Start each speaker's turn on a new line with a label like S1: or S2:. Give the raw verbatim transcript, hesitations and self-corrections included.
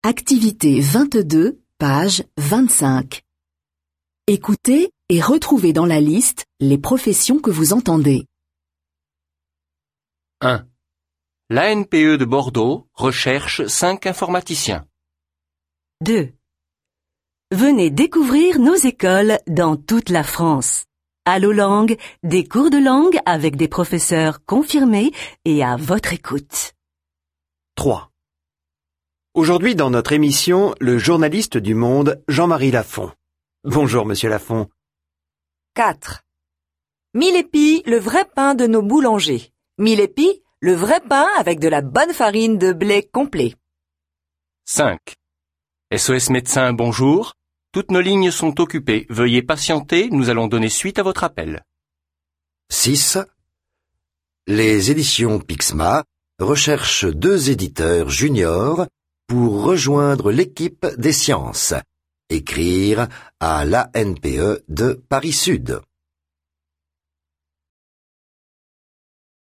S1: Activité vingt-deux, page vingt-cinq. Écoutez et retrouvez dans la liste les professions que vous entendez.
S2: un. L'A N P E de Bordeaux recherche cinq informaticiens.
S3: deux. Venez découvrir nos écoles dans toute la France. Allo Langue, des cours de langue avec des professeurs confirmés et à votre écoute.
S4: trois. Aujourd'hui dans notre émission, le journaliste du Monde, Jean-Marie Lafont. Bonjour Monsieur Lafont.
S5: quatre. Mille-épis, le vrai pain de nos boulangers. Mille-épis, le vrai pain avec de la bonne farine de blé complet.
S2: cinq. S O S Médecin, bonjour. Toutes nos lignes sont occupées. Veuillez patienter, nous allons donner suite à votre appel.
S6: six. Les éditions Pixma recherchent deux éditeurs juniors pour rejoindre l'équipe des sciences. Écrire à l'A N P E de Paris Sud.